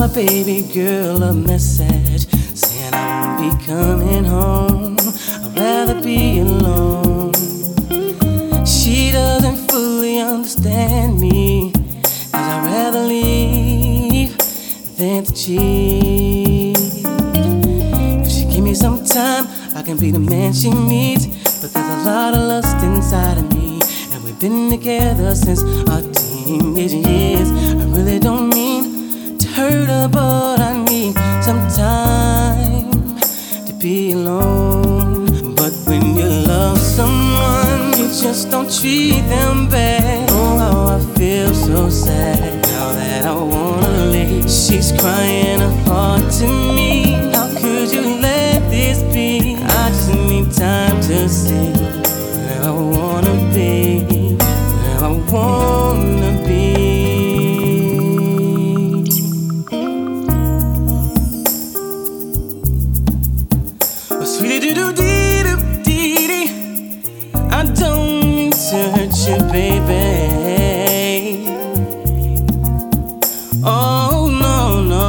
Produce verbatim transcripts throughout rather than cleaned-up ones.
my baby girl a message saying I won't be coming home. I'd rather be alone. She doesn't fully understand me, 'cause I'd rather leave than to cheat. If she give me some time, I can be the man she needs. But there's a lot of lust inside of me, and we've been together since our teenage years. I really don't mean to hurt her, but I need some time to be alone. But when you love someone, you just don't treat them bad. Oh, how I feel so sad now that I wanna leave. She's crying her heart to me. How could you let this be? I just need time to see where I wanna be, where I wanna be. Oh, sweetie doo doo dee doo dee dee, I don't mean to hurt you, baby. Oh no no.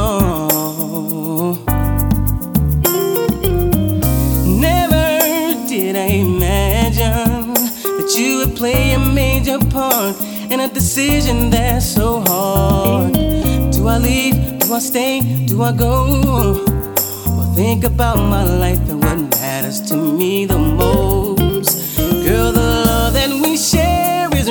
You would play a major part in a decision that's so hard. Do I leave? Do I stay? Do I go? Well, think about my life and what matters to me the most. Girl, the love that we share is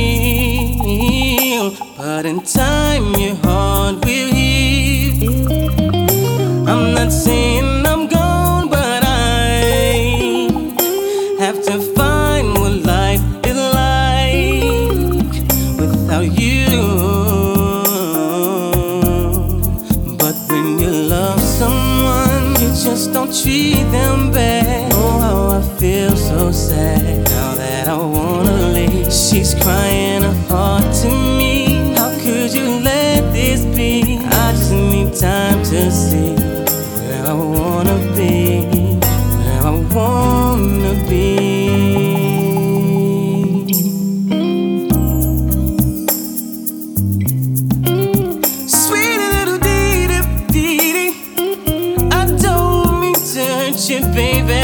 real, but in time your heart will heal. I'm not saying I'm gone, but I have to find what life is like without you. But when you love someone, you just don't treat them bad. Oh, how I feel so sad now that I wanna leave. She's crying her heart to me. How could you let this be? I just need time to see where I wanna be, where I wanna be. Baby,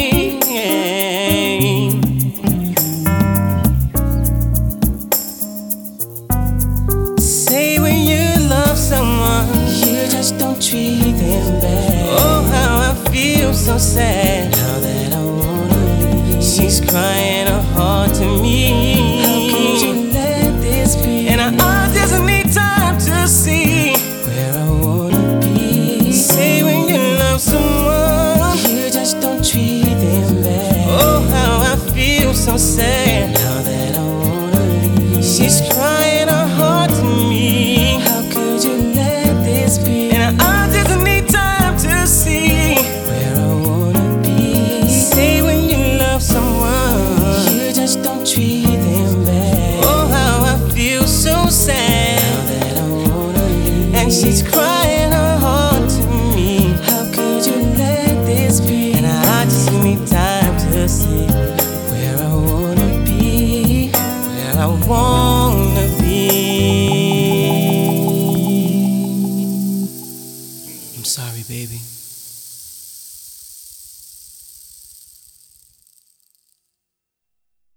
say when you love someone, you just don't treat them bad. Oh, how I feel so sad now that I wanna leave. She's crying her heart to me. How could you let this be? And I, I just need time to see where I wanna be. Say when you love someone, don't treat them bad. Oh, how I feel so sad now that I wanna leave. She's crying her heart to me. How could you let this be? And I, I just need time to see where I wanna be. Say when you love someone, you just don't treat them bad. Oh, how I feel so sad now that I wanna leave. And she's crying her heart to me. How could you let this be? Need time to see where I wanna be, where I wanna be. I'm sorry, baby.